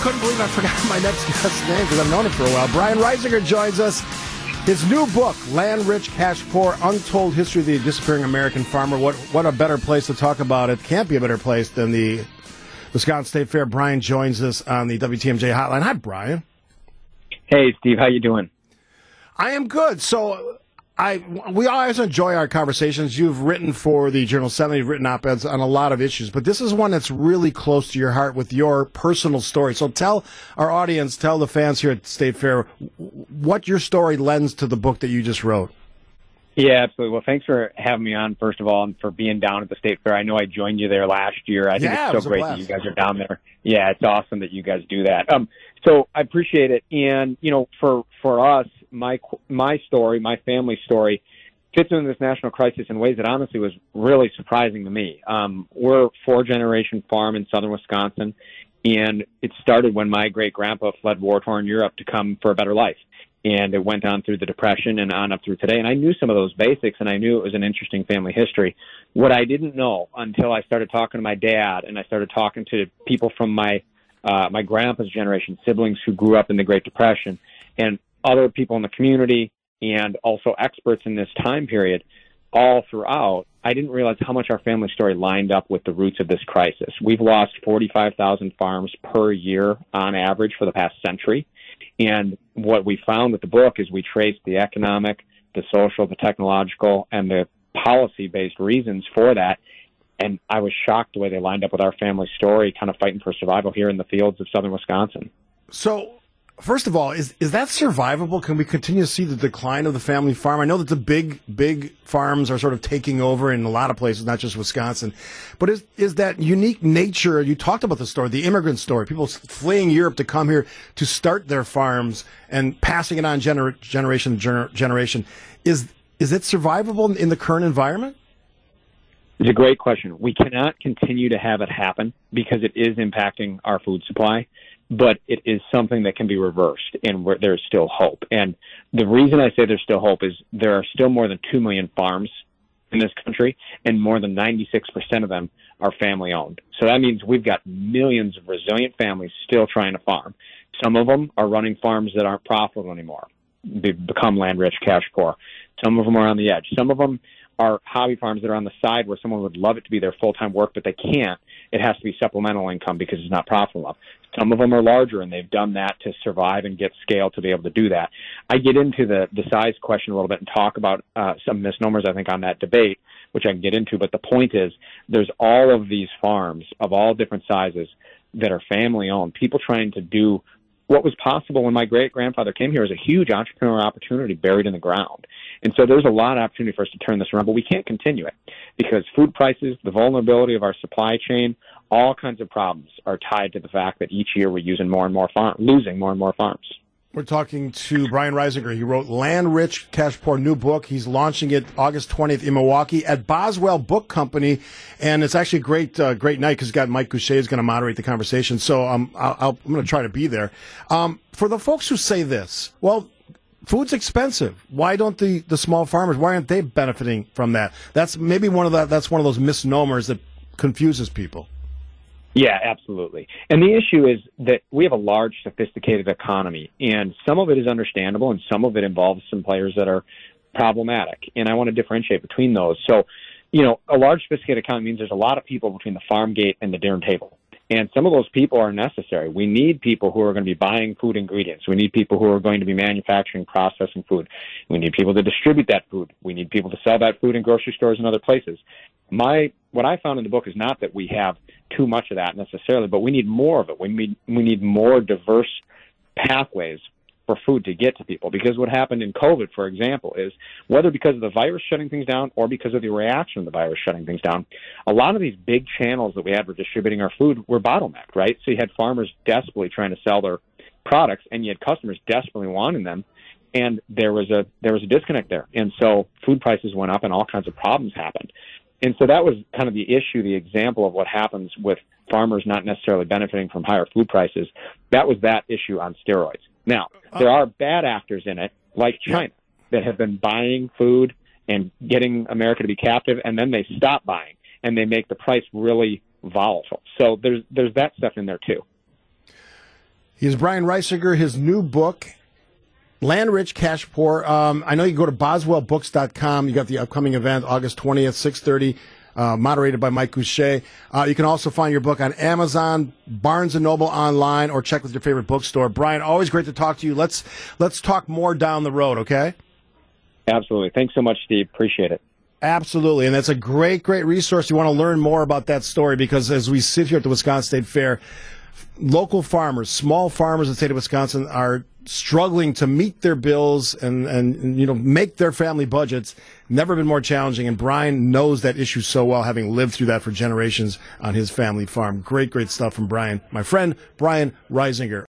couldn't believe I forgot my next guest's name because I've known him for a while. Brian Reisinger joins us. His new book, Land Rich, Cash Poor, Untold History of the Disappearing American Farmer. What a better place to talk about it. Can't be a better place than the Wisconsin State Fair. Brian joins us on the WTMJ hotline. Hi, Brian. Hey, Steve. How you doing? I am good. So we always enjoy our conversations. You've written for the Journal Sentinel, you've written op-eds on a lot of issues, but this is one that's really close to your heart with your personal story. So tell our audience, tell the fans here at State Fair, what your story lends to the book that you just wrote. Yeah, absolutely. Well, thanks for having me on, first of all, and for being down at the State Fair. I know I joined you there last year. I think it's so great that you guys are down there. Yeah, it's awesome that you guys do that. So I appreciate it. And, you know, for us, my story, my family story, fits into this national crisis in ways that honestly was really surprising to me. We're a four-generation farm in southern Wisconsin, and it started when my great-grandpa fled war-torn Europe to come for a better life. And it went on through the Depression and on up through today. And I knew some of those basics, and I knew it was an interesting family history. What I didn't know until I started talking to my dad and I started talking to people from my grandpa's generation, siblings who grew up in the Great Depression, and other people in the community, and also experts in this time period, all throughout, I didn't realize how much our family story lined up with the roots of this crisis. We've lost 45,000 farms per year on average for the past century. And what we found with the book is we traced the economic, the social, the technological, and the policy-based reasons for that. And I was shocked the way they lined up with our family story, kind of fighting for survival here in the fields of southern Wisconsin. So, first of all, is that survivable? Can we continue to see the decline of the family farm? I know that the big farms are sort of taking over in a lot of places, not just Wisconsin. But is that unique nature, you talked about the story, the immigrant story, people fleeing Europe to come here to start their farms and passing it on generation to generation. Is it survivable in the current environment? It's a great question. We cannot continue to have it happen because it is impacting our food supply. But it is something that can be reversed, and there's still hope. And the reason I say there's still hope is there are still more than 2 million farms in this country, and more than 96% of them are family-owned. So that means we've got millions of resilient families still trying to farm. Some of them are running farms that aren't profitable anymore. They've become land rich, cash poor. Some of them are on the edge. Some of them are hobby farms that are on the side where someone would love it to be their full-time work, but they can't. It has to be supplemental income because it's not profitable enough. Some of them are larger, and they've done that to survive and get scale to be able to do that. I get into the size question a little bit and talk about some misnomers, I think, on that debate, which I can get into. But the point is there's all of these farms of all different sizes that are family-owned, people trying to do what was possible when my great-grandfather came here was a huge entrepreneurial opportunity buried in the ground. And so there's a lot of opportunity for us to turn this around, but we can't continue it because food prices, the vulnerability of our supply chain, all kinds of problems are tied to the fact that each year we're losing more and more farms. We're talking to Brian Reisinger. He wrote Land Rich, Cash Poor, new book. He's launching it August 20th in Milwaukee at Boswell Book Company. And it's actually a great night because Mike Goucher is going to moderate the conversation. So I'm going to try to be there. For the folks who say this, well, food's expensive. Why don't the small farmers, why aren't they benefiting from that? That's maybe one of those misnomers that confuses people. Yeah, absolutely. And the issue is that we have a large, sophisticated economy, and some of it is understandable, and some of it involves some players that are problematic. And I want to differentiate between those. So, you know, a large, sophisticated economy means there's a lot of people between the farm gate and the dinner table. And some of those people are necessary. We need people who are going to be buying food ingredients. We need people who are going to be manufacturing, processing food. We need people to distribute that food. We need people to sell that food in grocery stores and other places. What I found in the book is not that we have too much of that necessarily, but we need more of it. We need more diverse pathways for food to get to people. Because what happened in COVID, for example, is whether because of the virus shutting things down or because of the reaction of the virus shutting things down, a lot of these big channels that we had for distributing our food were bottlenecked, right? So you had farmers desperately trying to sell their products, and you had customers desperately wanting them, and there was a disconnect there. And so food prices went up and all kinds of problems happened. And so that was kind of the issue, the example of what happens with farmers not necessarily benefiting from higher food prices. That was that issue on steroids. Now, there are bad actors in it, like China, that have been buying food and getting America to be captive, and then they stop buying, and they make the price really volatile. So there's that stuff in there, too. He is Brian Reisinger. His new book, Land Rich, Cash Poor. I know you can go to boswellbooks.com. You got the upcoming event, August 20th, 6:30. Moderated by Mike Goucher. You can also find your book on Amazon, Barnes & Noble online, or check with your favorite bookstore. Brian, always great to talk to you. Let's talk more down the road, okay? Absolutely. Thanks so much, Steve. Appreciate it. Absolutely, and that's a great resource. You want to learn more about that story because as we sit here at the Wisconsin State Fair, local farmers, small farmers in the state of Wisconsin are struggling to meet their bills and make their family budgets. Never been more challenging, and Brian knows that issue so well, having lived through that for generations on his family farm. Great stuff from Brian. My friend, Brian Reisinger.